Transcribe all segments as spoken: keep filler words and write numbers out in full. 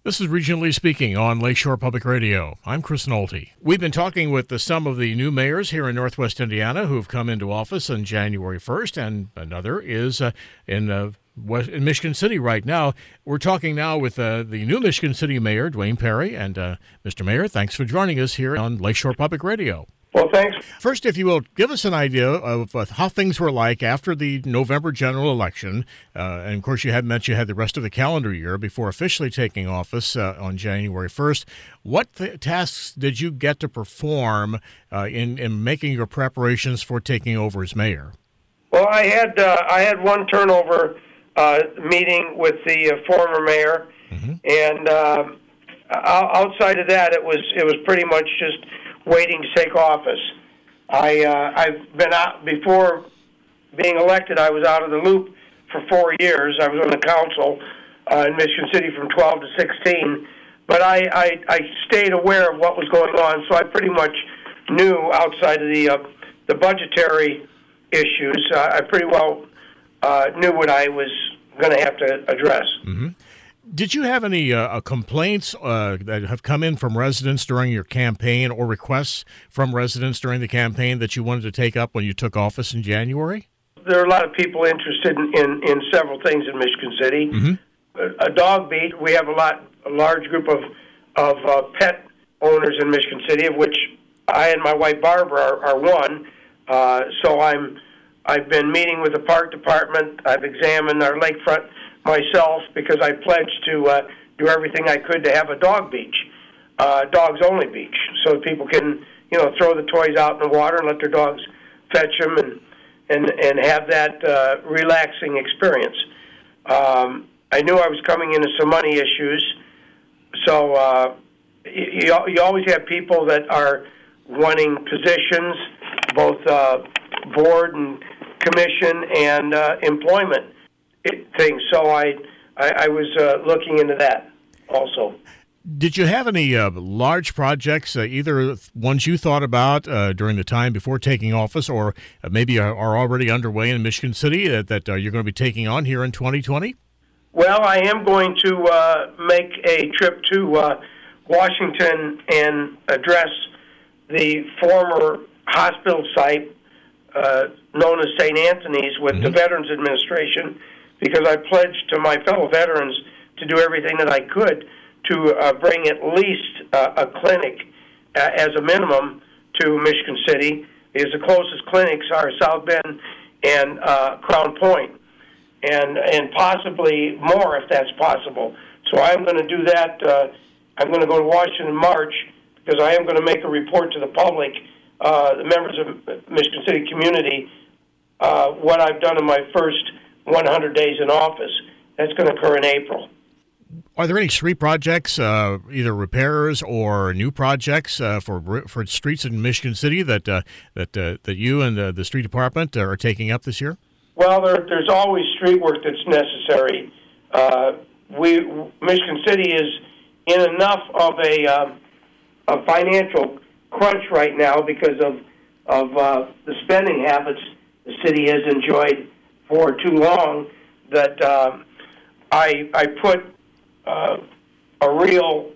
This is Regionally Speaking on Lakeshore Public Radio. I'm Chris Nolte. We've been talking with the, some of the new mayors here in Northwest Indiana who have come into office on January first, and another is uh, in, uh, West, in Michigan City right now. We're talking now with uh, the new Michigan City Mayor, Duane Perry. And uh, Mister Mayor, thanks for joining us here on Lakeshore Public Radio. Well, thanks. First, if you will, give us an idea of uh, how things were like after the November general election. Uh, and, of course, you had mentioned you had the rest of the calendar year before officially taking office uh, on January first. What th- tasks did you get to perform uh, in, in making your preparations for taking over as mayor? Well, I had uh, I had one turnover uh, meeting with the uh, former mayor, mm-hmm. and uh, outside of that, it was it was pretty much just waiting to take office. I, uh, I've been out, before being elected, I was out of the loop for four years. I was on the council uh, in Michigan City from twelve to sixteen, but I, I, I stayed aware of what was going on, so I pretty much knew outside of the, uh, the budgetary issues, uh, I pretty well uh, knew what I was going to have to address. Mm-hmm. Did you have any uh, complaints uh, that have come in from residents during your campaign or requests from residents during the campaign that you wanted to take up when you took office in January? There are a lot of people interested in, in, in several things in Michigan City. Mm-hmm. A, a dog beat, we have a lot, a large group of, of uh, pet owners in Michigan City, of which I and my wife Barbara are, are one. Uh, so I'm, I've been meeting with the park department. I've examined our lakefront myself because I pledged to uh, do everything I could to have a dog beach, uh, dogs-only beach, so people can, you know, throw the toys out in the water and let their dogs fetch them and and, and have that uh, relaxing experience. Um, I knew I was coming into some money issues, so uh, you, you always have people that are wanting positions, both uh, board and commission and uh, employment things, so I, I, I was uh, looking into that also. Did you have any uh, large projects, uh, either ones you thought about uh, during the time before taking office, or uh, maybe are, are already underway in Michigan City that, that uh, you're going to be taking on here in twenty twenty? Well, I am going to uh, make a trip to uh, Washington and address the former hospital site uh, known as Saint Anthony's with mm-hmm. the Veterans Administration, because I pledged to my fellow veterans to do everything that I could to uh, bring at least uh, a clinic uh, as a minimum to Michigan City, because the closest clinics are South Bend and uh, Crown Point, and and possibly more if that's possible. So I'm going to do that. Uh, I'm going to go to Washington in March because I am going to make a report to the public, uh, the members of Michigan City community, uh, what I've done in my first one hundred days in office. That's going to occur in April. Are there any street projects, uh, either repairs or new projects uh, for for streets in Michigan City that uh, that uh, that you and the, the street department are taking up this year? Well, there, there's always street work that's necessary. Uh, we Michigan City is in enough of a, um, a financial crunch right now because of of uh, the spending habits the city has enjoyed for too long, that uh, I I put uh, a real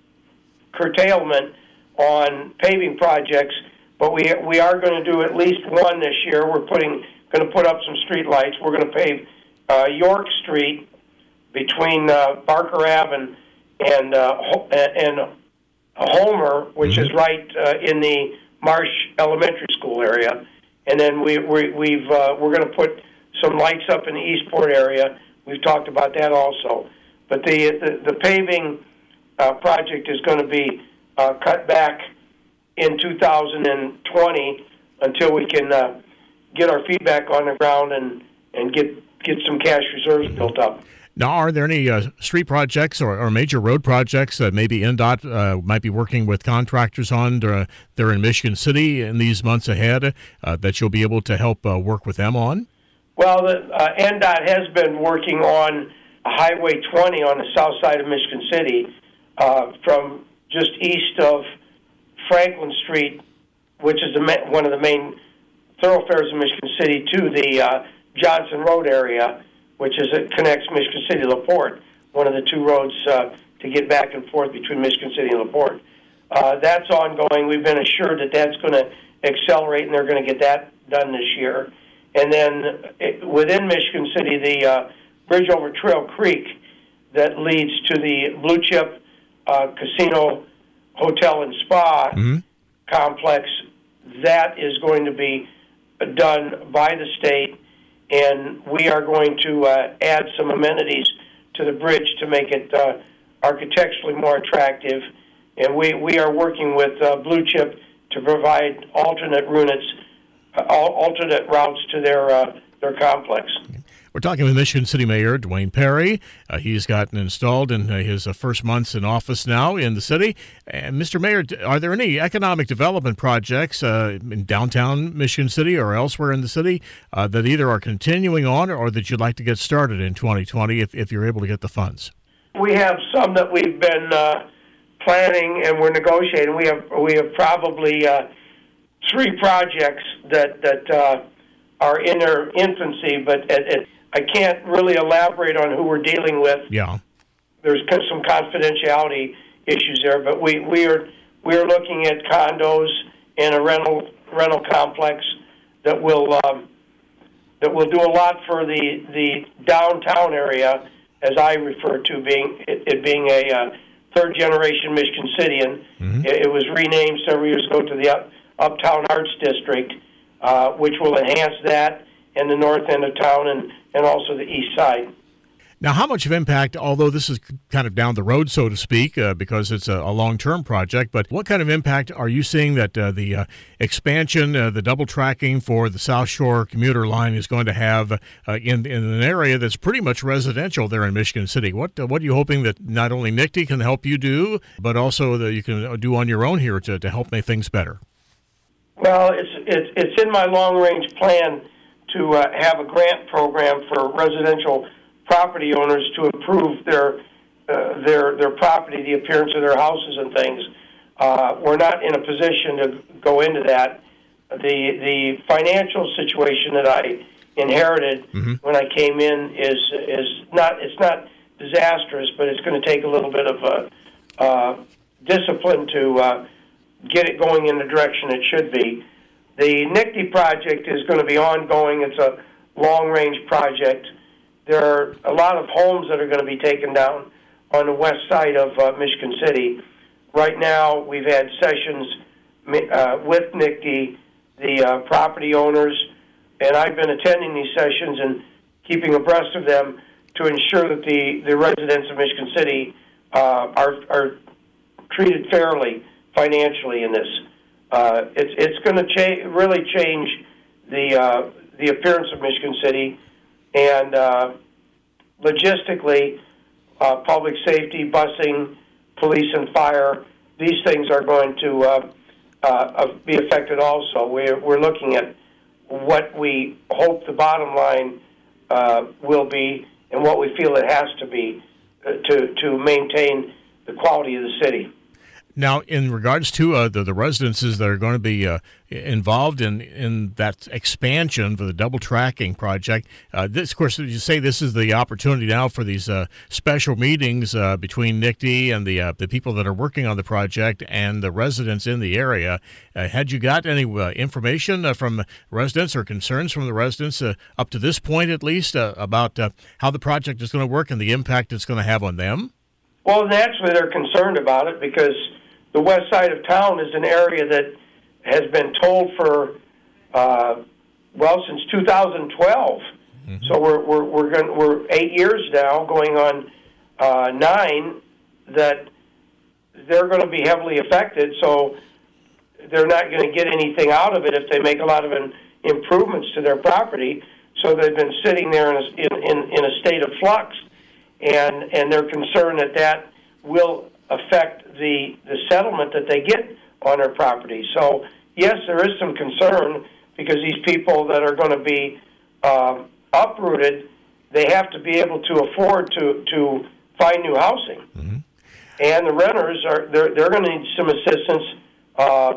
curtailment on paving projects, but we we are going to do at least one this year. We're putting going to put up some street lights. We're going to pave uh, York Street between uh, Barker Ave and and uh, and Homer, which mm-hmm. is right uh, in the Marsh Elementary School area, and then we, we we've uh, we're going to put some lights up in the Eastport area. We've talked about that also. But the the, the paving uh, project is going to be uh, cut back in two thousand twenty until we can uh, get our feedback on the ground and, and get get some cash reserves built up. Now, are there any uh, street projects or, or major road projects that maybe N D O T uh, might be working with contractors on uh, there in Michigan City in these months ahead uh, that you'll be able to help uh, work with them on? Well, the, uh, N D O T has been working on Highway twenty on the south side of Michigan City uh, from just east of Franklin Street, which is the ma- one of the main thoroughfares in Michigan City, to the uh, Johnson Road area, which is it connects Michigan City to LaPorte, one of the two roads uh, to get back and forth between Michigan City and LaPorte. Uh, that's ongoing. We've been assured that that's going to accelerate, and they're going to get that done this year. And then it, within Michigan City, the uh, bridge over Trail Creek that leads to the Blue Chip uh, Casino, Hotel, and Spa mm-hmm. complex, that is going to be done by the state, and we are going to uh, add some amenities to the bridge to make it uh, architecturally more attractive. And we, we are working with uh, Blue Chip to provide alternate routes, uh, alternate routes to their uh, their complex. We're talking with Michigan City Mayor Duane Perry. Uh, he's gotten installed in uh, his uh, first months in office now in the city. And Mister Mayor, are there any economic development projects uh, in downtown Michigan City or elsewhere in the city uh, that either are continuing on or that you'd like to get started in twenty twenty if, if you're able to get the funds? We have some that we've been uh, planning and we're negotiating. We have we have probably uh, three projects that that uh, are in their infancy, but it, it, I can't really elaborate on who we're dealing with. Yeah, there's some confidentiality issues there, but we we are we are looking at condos and a rental rental complex that will um, that will do a lot for the the downtown area, as I refer to being it, it being a uh, third generation Michigan City, and mm-hmm. it, it was renamed several years ago to the Up, Uptown Arts District, uh, which will enhance that and the north end of town and, and also the east side. Now, how much of impact, although this is kind of down the road, so to speak, uh, because it's a, a long-term project, but what kind of impact are you seeing that uh, the uh, expansion, uh, the double tracking for the South Shore commuter line is going to have uh, in, in an area that's pretty much residential there in Michigan City? What uh, what are you hoping that not only N I C T can help you do, but also that you can do on your own here to, to help make things better? Well, it's, it's, it's in my long-range plan to uh, have a grant program for residential property owners to improve their uh, their their property, the appearance of their houses and things. Uh, we're not in a position to go into that. The the financial situation that I inherited mm-hmm. when I came in is is not it's not disastrous, but it's going to take a little bit of a, uh, discipline to uh, get it going in the direction it should be. The N I C T project is going to be ongoing. It's a long-range project. There are a lot of homes that are going to be taken down on the west side of uh, Michigan City. Right now, we've had sessions uh, with N I C T, the uh, property owners, and I've been attending these sessions and keeping abreast of them to ensure that the, the residents of Michigan City uh, are, are treated fairly financially in this. Uh, it's it's going to cha- really change the uh, the appearance of Michigan City. And uh, logistically, uh, public safety, busing, police and fire, these things are going to uh, uh, be affected also. We're, we're looking at what we hope the bottom line uh, will be and what we feel it has to be uh, to, to maintain the quality of the city. Now, in regards to uh, the, the residences that are going to be uh, involved in, in that expansion for the double tracking project, uh, this, of course, you say this is the opportunity now for these uh, special meetings uh, between N I C T and the uh, the people that are working on the project and the residents in the area. Uh, had you got any uh, information uh, from residents or concerns from the residents uh, up to this point, at least, uh, about uh, how the project is going to work and the impact it's going to have on them? Well, naturally, they're concerned about it because the west side of town is an area that has been told for, uh, well, since two thousand twelve. Mm-hmm. So we're we're we're going we're eight years now, going on uh, nine, that they're going to be heavily affected. So they're not going to get anything out of it if they make a lot of in, improvements to their property. So they've been sitting there in a, in, in, in a state of flux, and and they're concerned that that will affect the, the settlement that they get on their property. So, yes, there is some concern because these people that are going to be uh, uprooted, they have to be able to afford to, to find new housing. Mm-hmm. And the renters, are they're, they're going to need some assistance uh,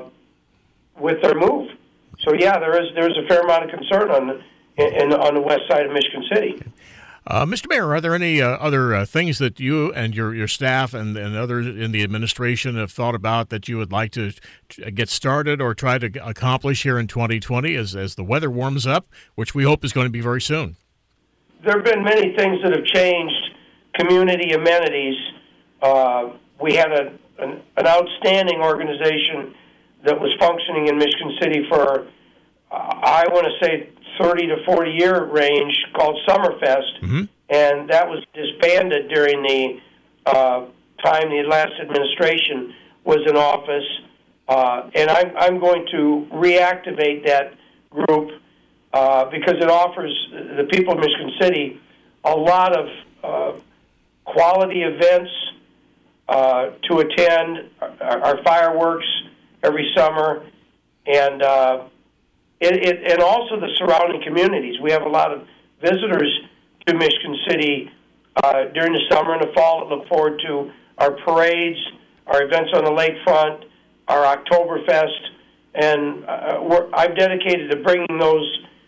with their move. So, yeah, there is there's a fair amount of concern on the, in, on the west side of Michigan City. Uh, Mister Mayor, are there any uh, other uh, things that you and your, your staff and, and others in the administration have thought about that you would like to get started or try to accomplish here in twenty twenty as, as the weather warms up, which we hope is going to be very soon? There have been many things that have changed community amenities. Uh, we had a, an, an outstanding organization that was functioning in Michigan City for, uh, I want to say, thirty to forty year range called Summerfest, mm-hmm. and that was disbanded during the uh, time the last administration was in office. Uh, and I'm, I'm going to reactivate that group uh, because it offers the people of Michigan City a lot of uh, quality events uh, to attend, our, our fireworks every summer, and uh, It, it, and also the surrounding communities. We have a lot of visitors to Michigan City uh, during the summer and the fall that look forward to our parades, our events on the lakefront, our Oktoberfest, and uh, we're, I've dedicated to bringing those,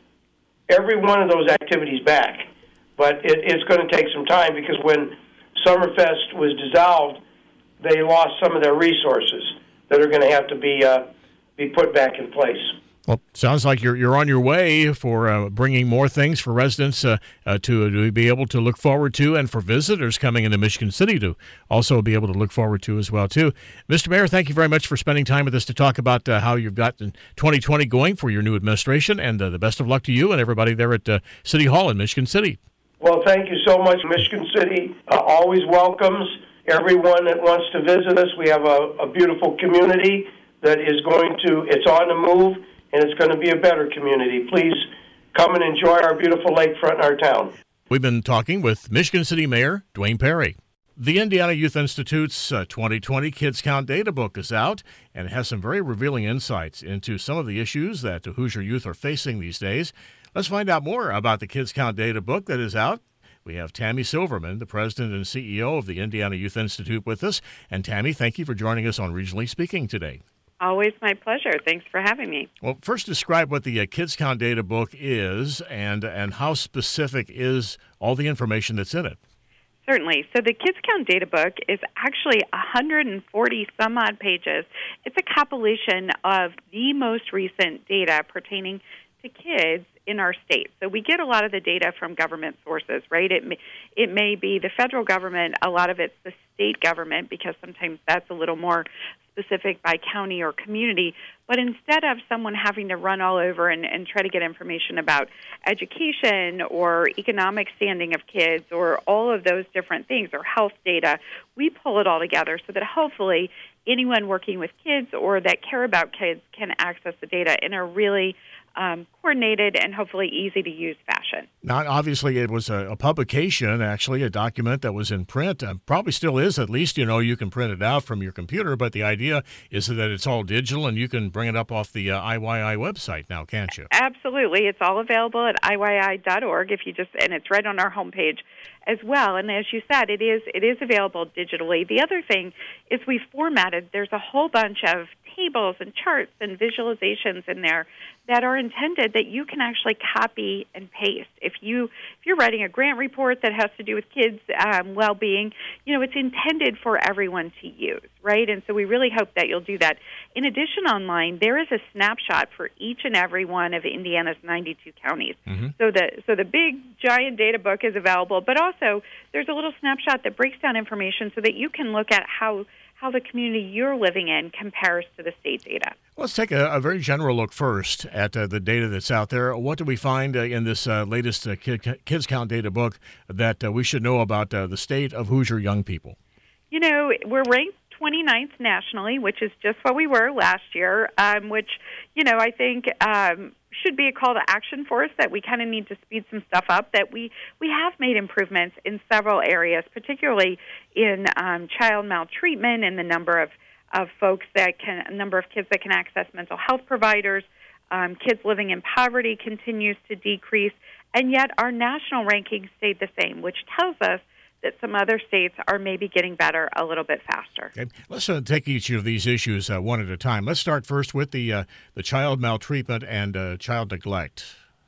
every one of those activities back. But it, it's going to take some time because when Summerfest was dissolved, they lost some of their resources that are going to have to be uh, be put back in place. Well, sounds like you're you're on your way for uh, bringing more things for residents uh, uh, to, to be able to look forward to, and for visitors coming into Michigan City to also be able to look forward to as well, too. Mister Mayor, thank you very much for spending time with us to talk about uh, how you've got twenty twenty going for your new administration, and uh, the best of luck to you and everybody there at uh, City Hall in Michigan City. Well, thank you so much. Michigan City uh, always welcomes everyone that wants to visit us. We have a, a beautiful community that is going to, it's on the move, and it's going to be a better community. Please come and enjoy our beautiful lakefront in our town. We've been talking with Michigan City Mayor Duane Perry. The Indiana Youth Institute's uh, twenty twenty Kids Count Data Book is out and has some very revealing insights into some of the issues that Hoosier youth are facing these days. Let's find out more about the Kids Count Data Book that is out. We have Tammy Silverman, the president and C E O of the Indiana Youth Institute, with us. And Tammy, thank you for joining us on Regionally Speaking today. Always my pleasure. Thanks for having me. Well, first describe what the uh, Kids Count Data Book is and and how specific is all the information that's in it. Certainly. So the Kids Count Data Book is actually one hundred forty some odd pages. It's a compilation of the most recent data pertaining to kids in our state. So we get a lot of the data from government sources, right? It may, it may be the federal government, a lot of it's the state government, because sometimes that's a little more specific by county or community. But instead of someone having to run all over and, and try to get information about education or economic standing of kids or all of those different things or health data, we pull it all together so that hopefully anyone working with kids or that care about kids can access the data in a really Um, coordinated and hopefully easy-to-use fashion. Now, obviously, it was a, a publication, actually, a document that was in print. Uh, probably still is. At least, you know, you can print it out from your computer. But the idea is that it's all digital, and you can bring it up off the uh, I Y I website now, can't you? Absolutely. It's all available at I Y I dot org, if you just, and it's right on our homepage as well. And as you said, it is it is available digitally. The other thing is we formatted. There's a whole bunch of tables and charts and visualizations in there that are intended that you can actually copy and paste. If you if you're writing a grant report that has to do with kids' um, well-being, you know, it's intended for everyone to use, right? And so we really hope that you'll do that. In addition, online there is a snapshot for each and every one of Indiana's ninety-two counties. Mm-hmm. So the so the big giant data book is available, but also there's a little snapshot that breaks down information so that you can look at how how the community you're living in compares to the state data. Let's take a, a very general look first at uh, the data that's out there. What do we find uh, in this uh, latest uh, Kid, Kids Count Data book that uh, we should know about uh, the state of Hoosier young people? You know, we're ranked twenty-ninth nationally, which is just what we were last year, um, which, you know, I think um, should be a call to action for us, that we kind of need to speed some stuff up, that we, we have made improvements in several areas, particularly in um, child maltreatment and the number of, of folks that can, a number of kids that can access mental health providers. Um, kids living in poverty continues to decrease, and yet our national rankings stayed the same, which tells us that some other states are maybe getting better a little bit faster. Okay. Let's uh, take each of these issues uh, one at a time. Let's start first with the uh, the child maltreatment and uh, child neglect.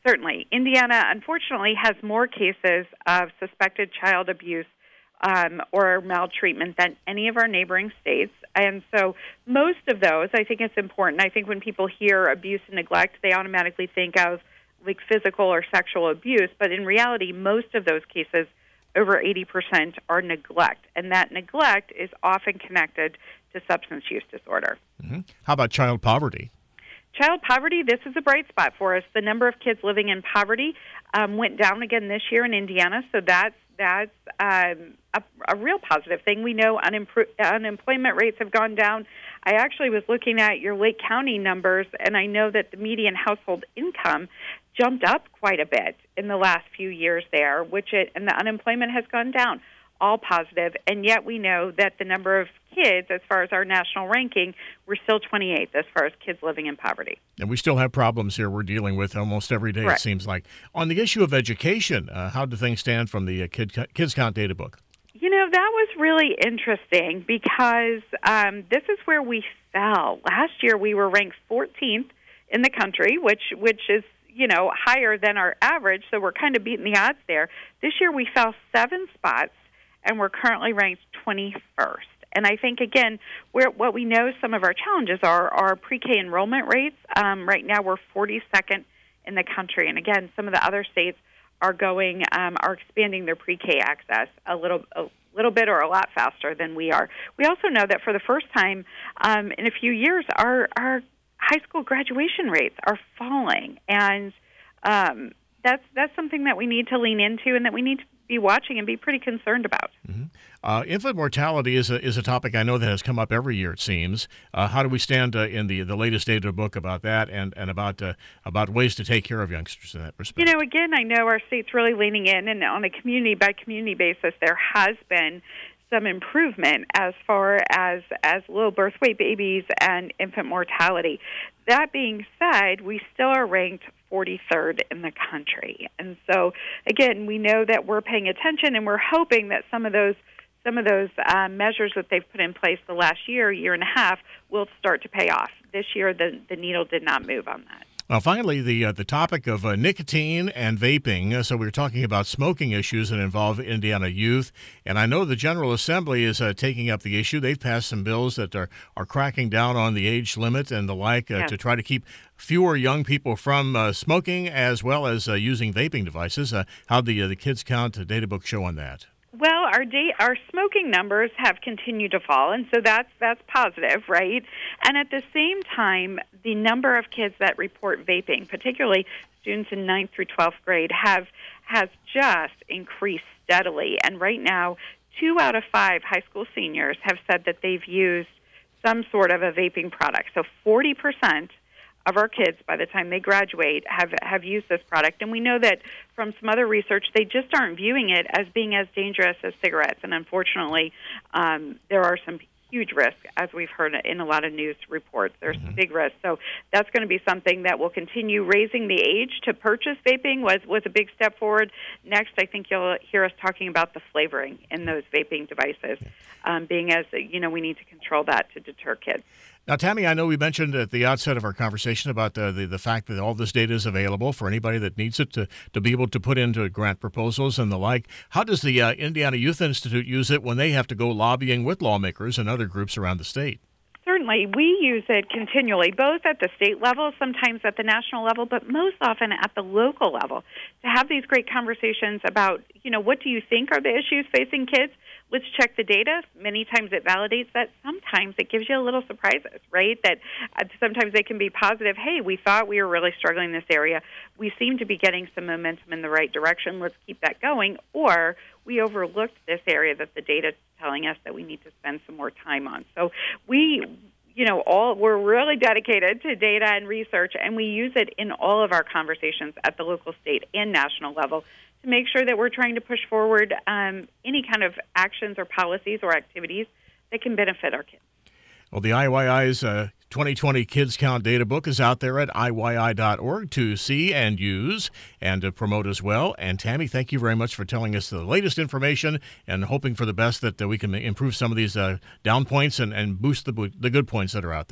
Certainly. Indiana, unfortunately, has more cases of suspected child abuse um, or maltreatment than any of our neighboring states. And so most of those, I think it's important. I think when people hear abuse and neglect, they automatically think of like physical or sexual abuse. But in reality, most of those cases, over eighty percent, are neglect. And that neglect is often connected to substance use disorder. Mm-hmm. How about child poverty? Child poverty, this is a bright spot for us. The number of kids living in poverty um, went down again this year in Indiana, so that's that's um, a, a real positive thing. We know unimpro- unemployment rates have gone down. I actually was looking at your Lake County numbers, and I know that the median household income jumped up quite a bit in the last few years there, which it, and the unemployment has gone down. All positive, and yet we know that the number of kids, as far as our national ranking, we're still twenty-eighth as far as kids living in poverty. And we still have problems here we're dealing with almost every day, Correct. It seems like. On the issue of education, uh, how do things stand from the uh, Kid, Kids Count data book? You know, that was really interesting because um, this is where we fell. Last year we were ranked fourteenth in the country, which which is, you know, higher than our average, so we're kind of beating the odds there. This year we fell seven spots, and we're currently ranked twenty-first. And I think, again, we're, what we know some of our challenges are are pre-K enrollment rates. Um, right now we're forty-second in the country. And, again, some of the other states are going, um, are expanding their pre-K access a little a little bit or a lot faster than we are. We also know that for the first time um, in a few years, our, our high school graduation rates are falling. And um, that's that's something that we need to lean into and that we need to be watching and be pretty concerned about. Mm-hmm. Uh, infant mortality is a is a topic I know that has come up every year, it seems. Uh, how do we stand uh, in the the latest data book about that and and about uh, about ways to take care of youngsters in that respect? You know, again, I know our state's really leaning in, and on a community by community basis, there has been some improvement as far as as low birth weight babies and infant mortality. That being said, we still are ranked forty-third in the country. And so, again, we know that we're paying attention, and we're hoping that some of those some of those uh, measures that they've put in place the last year, year and a half, will start to pay off. This year, the, the needle did not move on that. Well, finally, the uh, the topic of uh, nicotine and vaping. Uh, so we were talking about smoking issues that involve Indiana youth, and I know the General Assembly is uh, taking up the issue. They've passed some bills that are, are cracking down on the age limit and the like uh, yes. to try to keep fewer young people from uh, smoking as well as uh, using vaping devices. Uh, how'd the, uh, the Kids Count data book show on that? Well, our day, our smoking numbers have continued to fall, and so that's that's positive, right? And at the same time, the number of kids that report vaping, particularly students in ninth through twelfth grade, have has just increased steadily. And right now, two out of five high school seniors have said that they've used some sort of a vaping product. So forty percent of our kids, by the time they graduate, have, have used this product. And we know that from some other research, they just aren't viewing it as being as dangerous as cigarettes. And unfortunately, um, there are some huge risks, as we've heard in a lot of news reports. There's mm-hmm. big risks. So that's going to be something that will continue. Raising the age to purchase vaping was, was a big step forward. Next, I think you'll hear us talking about the flavoring in those vaping devices, um, being as, you know, we need to control that to deter kids. Now, Tammy, I know we mentioned at the outset of our conversation about uh, the, the fact that all this data is available for anybody that needs it to, to be able to put into grant proposals and the like. How does the uh, Indiana Youth Institute use it when they have to go lobbying with lawmakers and other groups around the state? Certainly. We use it continually, both at the state level, sometimes at the national level, but most often at the local level, to have these great conversations about, you know, what do you think are the issues facing kids? Let's check the data. Many times it validates that. Sometimes it gives you a little surprises, right? That uh, sometimes they can be positive. Hey, we thought we were really struggling in this area. We seem to be getting some momentum in the right direction. Let's keep that going. Or we overlooked this area that the data is telling us that we need to spend some more time on. So we, you know, all we're really dedicated to data and research, and we use it in all of our conversations at the local, state, and national level to make sure that we're trying to push forward um, any kind of actions or policies or activities that can benefit our kids. Well, the I Y I's uh, twenty twenty Kids Count Data Book is out there at I Y I dot org to see and use and to promote as well. And Tammy, thank you very much for telling us the latest information and hoping for the best that uh, we can improve some of these uh, down points and, and boost the, the good points that are out there.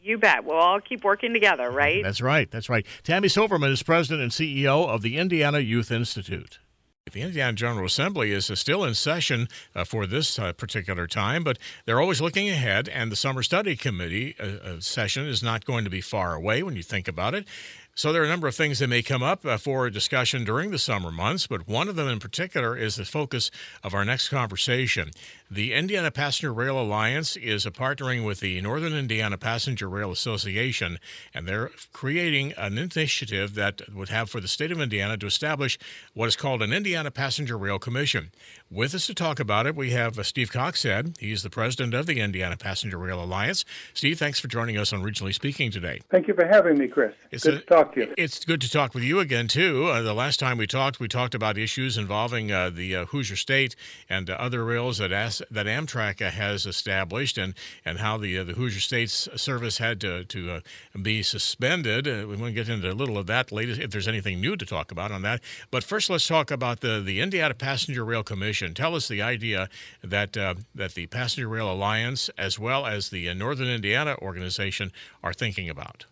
You bet. We'll all keep working together, right? That's right. That's right. Tammy Silverman is president and C E O of the Indiana Youth Institute. The Indiana General Assembly is uh, still in session uh, for this uh, particular time, but they're always looking ahead, and the Summer Study Committee uh, uh, session is not going to be far away when you think about it. So there are a number of things that may come up uh, for discussion during the summer months, but one of them in particular is the focus of our next conversation. The Indiana Passenger Rail Alliance is uh, partnering with the Northern Indiana Passenger Rail Association, and they're creating an initiative that would have for the state of Indiana to establish what is called an Indiana Passenger Rail Commission. With us to talk about it, we have uh, Steve Coxhead. He's the president of the Indiana Passenger Rail Alliance. Steve, thanks for joining us on Regionally Speaking today. Thank you for having me, Chris. It's good a, to talk to you. It's good to talk with you again, too. Uh, the last time we talked, we talked about issues involving uh, the uh, Hoosier State and uh, other rails that As- that Amtrak uh, has established, and, and how the uh, the Hoosier State's service had to, to uh, be suspended. Uh, we want to get into a little of that later, if there's anything new to talk about on that. But first, let's talk about the, the Indiana Passenger Rail Commission. Tell us the idea that, uh, that the Passenger Rail Alliance, as well as the uh, Northern Indiana organization, are thinking about.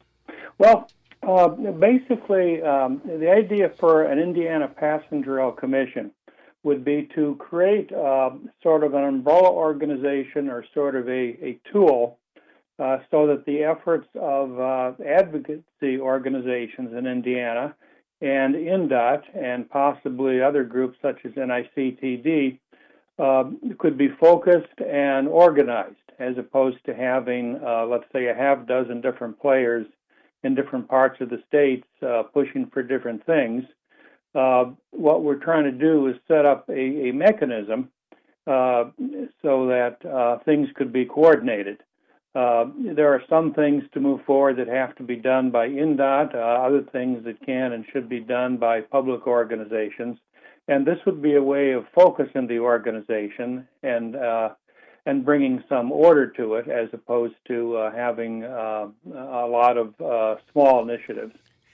Well, Uh, basically, um, the idea for an Indiana Passenger Rail Commission would be to create uh, sort of an umbrella organization or sort of a, a tool uh, so that the efforts of uh, advocacy organizations in Indiana and I N D O T and possibly other groups such as N I C T D uh, could be focused and organized, as opposed to having, uh, let's say, a half dozen different players in different parts of the states uh, pushing for different things. Uh, what we're trying to do is set up a, a mechanism uh, so that uh, things could be coordinated. Uh, there are some things to move forward that have to be done by I N D O T, uh, other things that can and should be done by public organizations. And this would be a way of focusing the organization and uh, and bringing some order to it, as opposed to uh, having uh, a lot of uh, small initiatives.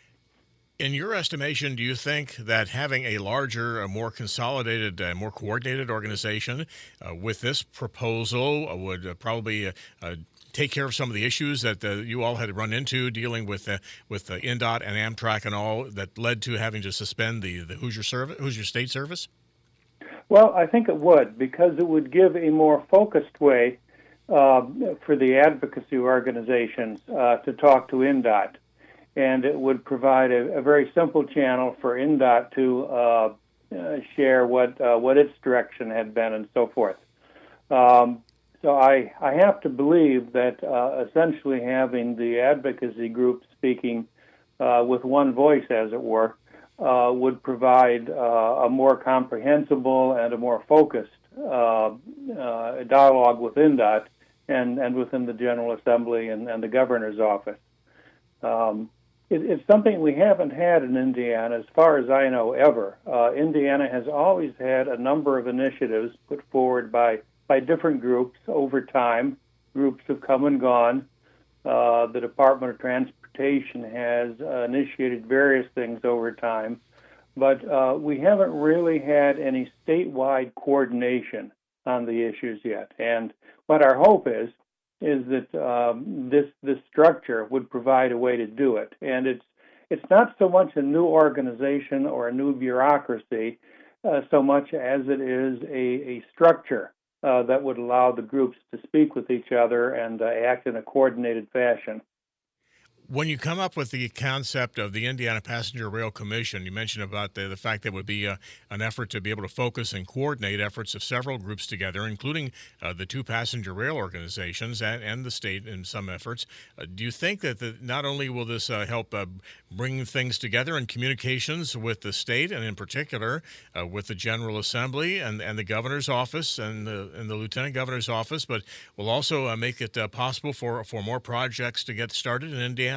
In your estimation, do you think that having a larger, a more consolidated, uh, more coordinated organization uh, with this proposal uh, would uh, probably uh, uh, take care of some of the issues that uh, you all had run into dealing with uh, with uh, I N D O T and Amtrak and all that led to having to suspend the, the Hoosier service, Hoosier State service? Well, I think it would, because it would give a more focused way uh, for the advocacy organizations uh, to talk to I N D O T. And it would provide a, a very simple channel for I N D O T to uh, uh, share what uh, what its direction had been and so forth. Um, so I, I have to believe that uh, essentially having the advocacy group speaking uh, with one voice, as it were, Uh, would provide uh, a more comprehensible and a more focused uh, uh, dialogue with I N D O T and, and within the General Assembly and, and the Governor's office. Um, it, it's something we haven't had in Indiana, as far as I know, ever. Uh, Indiana has always had a number of initiatives put forward by, by different groups over time. Groups have come and gone. Uh, the Department of Transportation has uh, initiated various things over time, but uh, we haven't really had any statewide coordination on the issues yet. And what our hope is, is that um, this this structure would provide a way to do it. And it's it's not so much a new organization or a new bureaucracy, uh, so much as it is a, a structure uh, that would allow the groups to speak with each other and uh, act in a coordinated fashion. When you come up with the concept of the Indiana Passenger Rail Commission, you mentioned about the, the fact that it would be a, an effort to be able to focus and coordinate efforts of several groups together, including uh, the two passenger rail organizations and, and the state in some efforts. Uh, do you think that the, not only will this uh, help uh, bring things together in communications with the state, and in particular uh, with the General Assembly and, and the governor's office and the, and the lieutenant governor's office, but will also uh, make it uh, possible for, for more projects to get started in Indiana?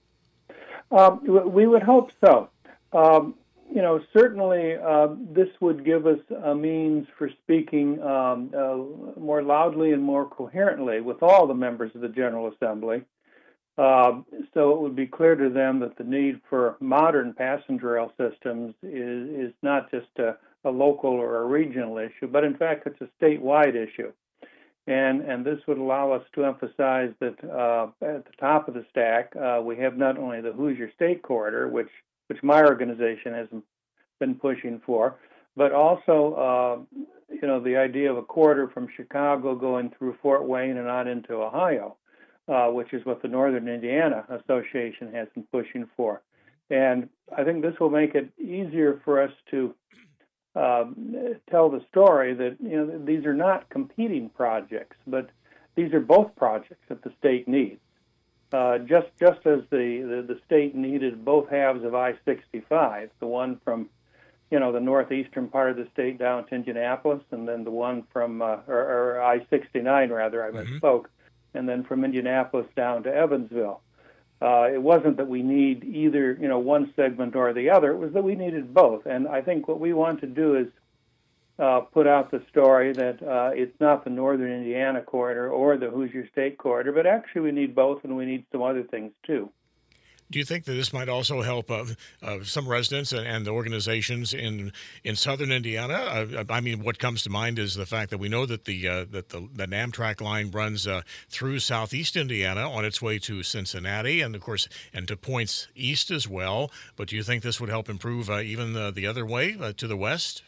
Um, we would hope so. Um, you know, certainly uh, this would give us a means for speaking um, uh, more loudly and more coherently with all the members of the General Assembly. Uh, so it would be clear to them that the need for modern passenger rail systems is, is not just a, a local or a regional issue, but in fact it's a statewide issue. And, and this would allow us to emphasize that uh, at the top of the stack, uh, we have not only the Hoosier State Corridor, which, which my organization has been pushing for, but also, uh, you know, the idea of a corridor from Chicago going through Fort Wayne and on into Ohio, uh, which is what the Northern Indiana Association has been pushing for. And I think this will make it easier for us to um, tell the story that, you know, these are not competing projects, but these are both projects that the state needs. Uh, just just as the, the, the state needed both halves of I sixty-five, the one from, you know, the northeastern part of the state down to Indianapolis, and then the one from, uh, or, or I sixty-nine rather, I misspoke, mm-hmm. and then from Indianapolis down to Evansville. Uh, it wasn't that we need either, you know, one segment or the other. It was that we needed both. And I think what we want to do is uh, put out the story that uh, it's not the Northern Indiana corridor or the Hoosier State corridor, but actually we need both, and we need some other things too. Do you think that this might also help uh, uh, some residents and, and the organizations in in southern Indiana? Uh, I mean, what comes to mind is the fact that we know that the uh, that the, the Amtrak line runs uh, through southeast Indiana on its way to Cincinnati, and of course, and to points east as well. But do you think this would help improve uh, even the, the other way uh, to the west?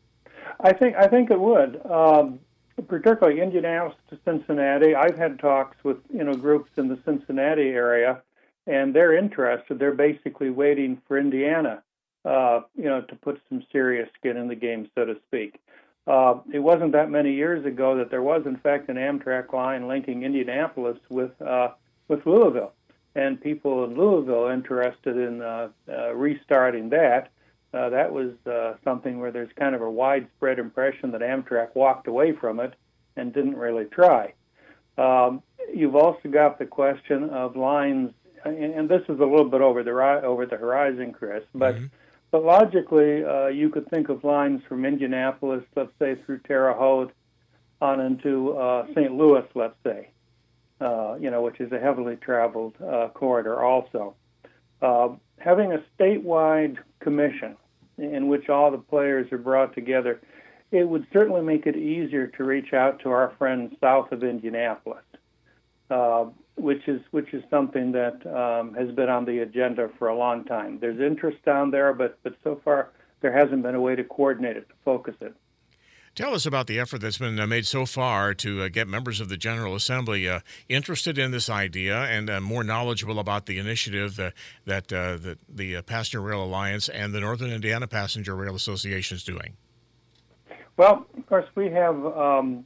I think I think it would. Um, particularly Indianapolis to Cincinnati. I've had talks with you know groups in the Cincinnati area. And they're interested. They're basically waiting for Indiana, uh, you know, to put some serious skin in the game, so to speak. Uh, it wasn't that many years ago that there was, in fact, an Amtrak line linking Indianapolis with uh, with Louisville, and people in Louisville interested in uh, uh, restarting that. Uh, that was uh, something where there's kind of a widespread impression that Amtrak walked away from it and didn't really try. Um, you've also got the question of lines. And this is a little bit over the over the horizon, Chris, but mm-hmm. but logically, uh, you could think of lines from Indianapolis, let's say, through Terre Haute, on into uh, Saint Louis, let's say, uh, you know, which is a heavily traveled uh, corridor also. Uh, having a statewide commission in which all the players are brought together, it would certainly make it easier to reach out to our friends south of Indianapolis. Uh, which is which is something that um, has been on the agenda for a long time. There's interest down there, but, but so far there hasn't been a way to coordinate it, to focus it. Tell us about the effort that's been made so far to uh, get members of the General Assembly uh, interested in this idea and uh, more knowledgeable about the initiative uh, that uh, the, the uh, Passenger Rail Alliance and the Northern Indiana Passenger Rail Association is doing. Well, of course, we have um,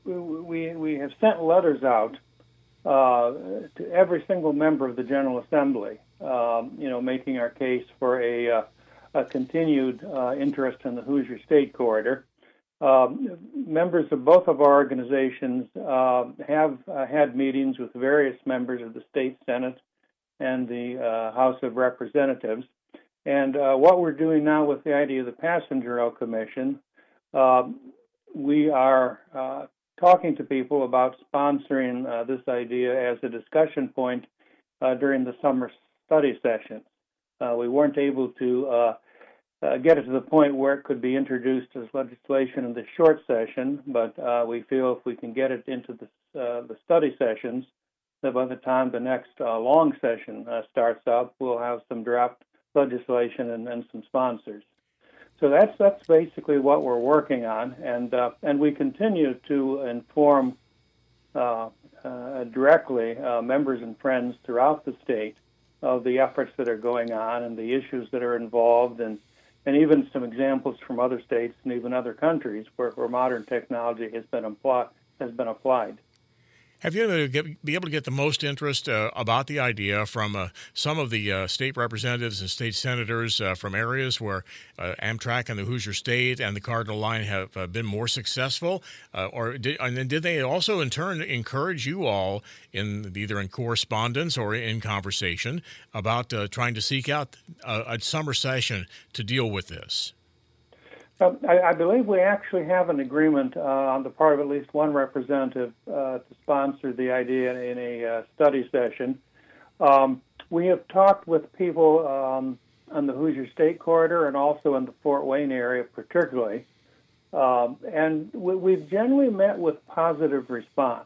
we we have sent letters out Uh, to every single member of the General Assembly, um, you know, making our case for a, uh, a continued uh, interest in the Hoosier State Corridor. Um, members of both of our organizations uh, have uh, had meetings with various members of the State Senate and the uh, House of Representatives. And uh, what we're doing now with the idea of the Passenger Rail Commission, uh, we are uh, talking to people about sponsoring uh, this idea as a discussion point uh, during the summer study sessions. Uh, we weren't able to uh, uh, get it to the point where it could be introduced as legislation in the short session, but uh, we feel if we can get it into the, uh, the study sessions, that by the time the next uh, long session uh, starts up, we'll have some draft legislation and, and some sponsors. So that's that's basically what we're working on, and uh, and we continue to inform uh, uh, directly uh, members and friends throughout the state of the efforts that are going on and the issues that are involved, and and even some examples from other states and even other countries where, where modern technology has been applied has been applied. Have you been able to get, be able to get the most interest uh, about the idea from uh, some of the uh, state representatives and state senators uh, from areas where uh, Amtrak and the Hoosier State and the Cardinal Line have uh, been more successful? Uh, or did, and then did they also, in turn, encourage you all, in either in correspondence or in conversation, about uh, trying to seek out a, a summer session to deal with this? Uh, I, I believe we actually have an agreement uh, on the part of at least one representative uh, to sponsor the idea in a uh, study session. Um, we have talked with people um, on the Hoosier State Corridor and also in the Fort Wayne area particularly, Um, and we, we've generally met with positive response.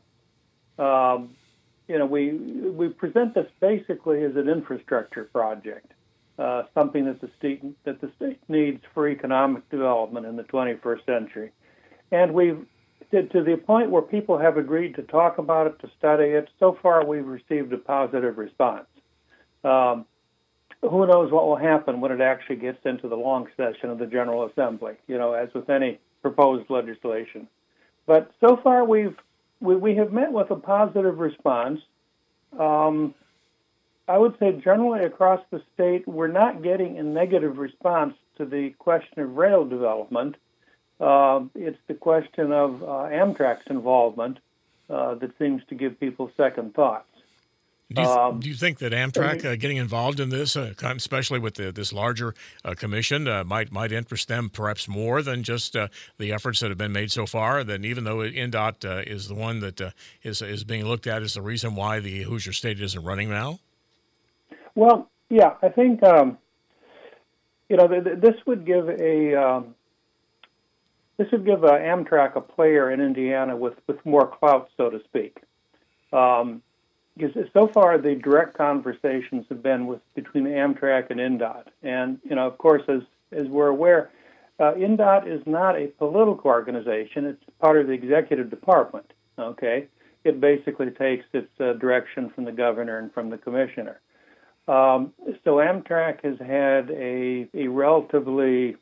Um, you know, we we present this basically as an infrastructure project, uh, something that the state that the state needs for economic development in the twenty-first century, and we've to, to the point where people have agreed to talk about it, to study it. So far, we've received a positive response. Um, who knows what will happen when it actually gets into the long session of the General Assembly? You know, as with any proposed legislation, but so far we've we, we have met with a positive response. Um, I would say generally across the state, we're not getting a negative response to the question of rail development. Uh, it's the question of uh, Amtrak's involvement uh, that seems to give people second thoughts. Do you, th- Um, do you think that Amtrak uh, getting involved in this, uh, especially with the, this larger uh, commission, uh, might might interest them perhaps more than just uh, the efforts that have been made so far? Then, even though N D O T uh, is the one that uh, is is being looked at as the reason why the Hoosier State isn't running now? Well, yeah, I think um, you know th- th- this would give a um, this would give uh, Amtrak a player in Indiana with, with more clout, so to speak. Um, Because so far, the direct conversations have been with between Amtrak and N D O T, and you know, of course, as as we're aware, uh, N D O T is not a political organization; it's part of the executive department. Okay, it basically takes its uh, direction from the governor and from the commissioner. Um, so Amtrak has had a a relatively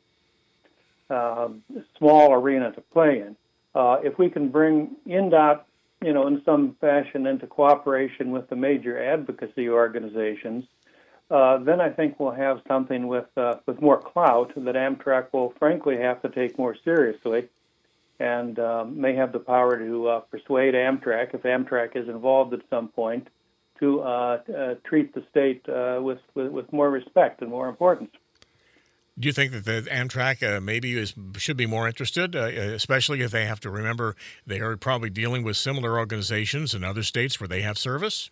uh, small arena to play in. Uh, if we can bring N D O T, you know, in some fashion into cooperation with the major advocacy organizations, uh, then I think we'll have something with uh, with more clout that Amtrak will frankly have to take more seriously, and um, may have the power to uh, persuade Amtrak, if Amtrak is involved at some point, to uh, uh, treat the state uh, with, with with more respect and more importance. Do you think that the Amtrak uh, maybe is, should be more interested, uh, especially if they have to remember they are probably dealing with similar organizations in other states where they have service?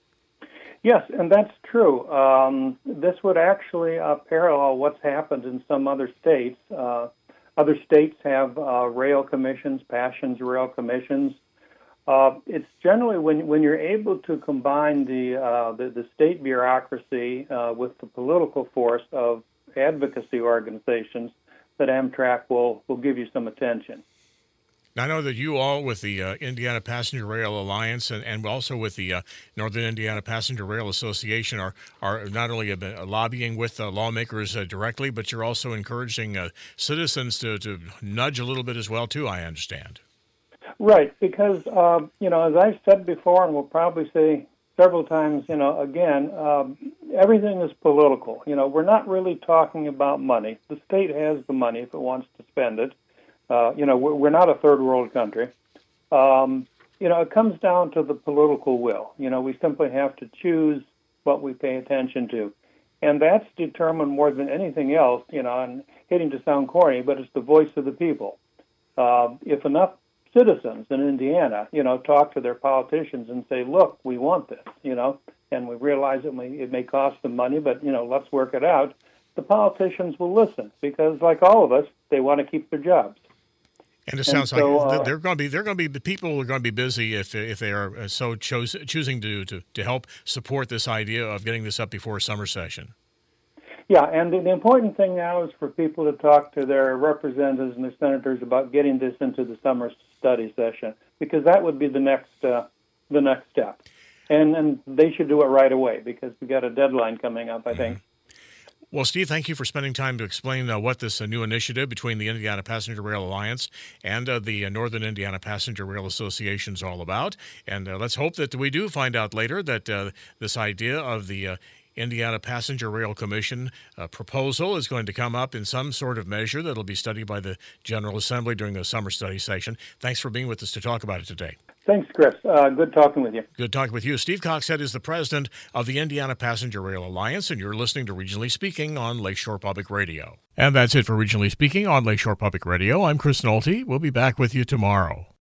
Yes, and that's true. Um, this would actually uh, parallel what's happened in some other states. Uh, other states have uh, rail commissions, passions rail commissions. Uh, it's generally when when you're able to combine the uh, the, the state bureaucracy uh, with the political force of advocacy organizations that Amtrak will, will give you some attention. Now, I know that you all with the uh, Indiana Passenger Rail Alliance and, and also with the uh, Northern Indiana Passenger Rail Association are, are not only uh, lobbying with uh, lawmakers uh, directly, but you're also encouraging uh, citizens to, to nudge a little bit as well, too, I understand. Right, because, uh, you know, as I've said before and will probably say several times, you know, again, um, everything is political. You know, we're not really talking about money. The state has the money if it wants to spend it. Uh, you know, we're, we're not a third world country. Um, you know, it comes down to the political will. You know, we simply have to choose what we pay attention to. And that's determined more than anything else, you know, and hating to sound corny, but it's the voice of the people. Uh, if enough citizens in Indiana, you know, talk to their politicians and say, look, we want this, you know, and we realize it may, it may cost them money, but, you know, let's work it out. The politicians will listen because, like all of us, they want to keep their jobs. And it sounds and so, like uh, they're going to be they're going to be the people are going to be busy if if they are so chose, choosing to, to to help support this idea of getting this up before a summer session. Yeah, and the, the important thing now is for people to talk to their representatives and their senators about getting this into the summer study session, because that would be the next uh, the next step, and and they should do it right away because we got a deadline coming up, I think. Mm-hmm. Well, Steve, thank you for spending time to explain uh, what this uh, new initiative between the Indiana Passenger Rail Alliance and uh, the uh, Northern Indiana Passenger Rail Association is all about. And uh, let's hope that we do find out later that uh, this idea of the uh, Indiana Passenger Rail Commission uh, proposal is going to come up in some sort of measure that will be studied by the General Assembly during the summer study session. Thanks for being with us to talk about it today. Thanks, Chris. Uh, good talking with you. Good talking with you. Steve Coxhead is the president of the Indiana Passenger Rail Alliance, and you're listening to Regionally Speaking on Lakeshore Public Radio. And that's it for Regionally Speaking on Lakeshore Public Radio. I'm Chris Nolte. We'll be back with you tomorrow.